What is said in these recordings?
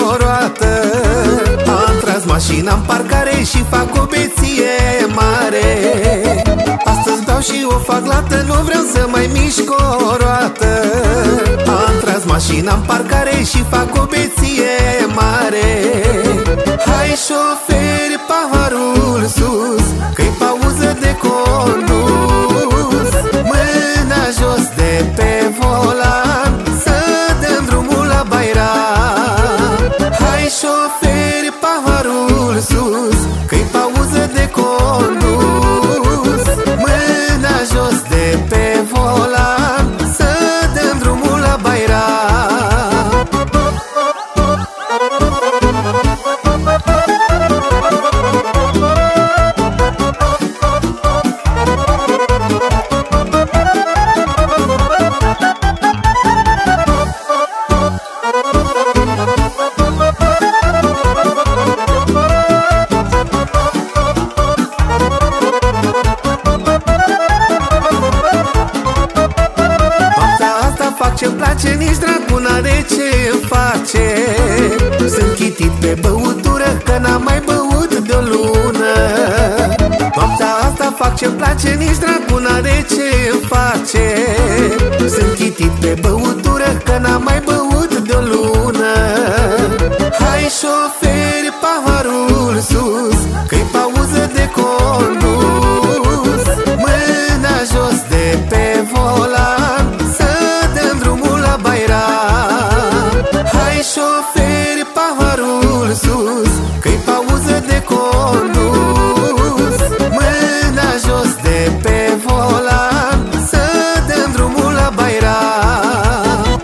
o roată. Am tras mașina în parcare și fac o beție mare. Astăzi beau și o fac lată, nu vreau să mai mișc o roată. Am tras mașina în parcare și fac o beție mare. Hai șoferi, paharul sus, că-i pauză de condus. Mâna jos de pe volan, să dăm drumul la Bairam. Hai șoferi, paharul sus, că-i pauză de condus. Mâna jos de pe volan, să dăm drumul la Bairam. Ce-mi place, nici dracu n-are ce face. Sunt chitit pe băutură, că n-am mai băut de o lună. Noaptea asta fac ce-mi place, nici dracu n-are ce face. Sunt chitit pe băutură, că n-am mai băut de o lună. Hai șoferi, paharul sus, că-i pauză de condus. Mâna jos de pe volan, hai șoferi, paharul sus, că-i pauză de condus. Mâna jos de pe volan, să dăm drumul la Bairam.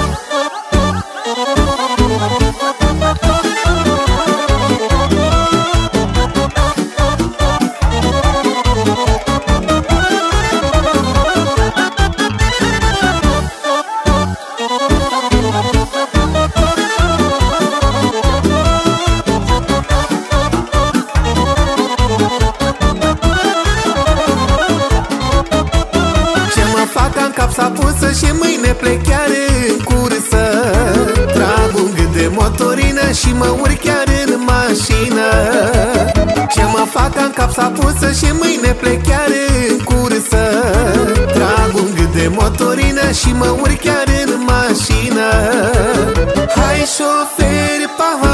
Capsa pusă și mâine plec chiar în cursă. Trag un gât de motorină și mă urc chiar în mașină. Ce mă fac, am capsa pusă și mâine plec chiar în cursă. Trag un gât de motorină și mă urc chiar în mașină. Hai șoferi,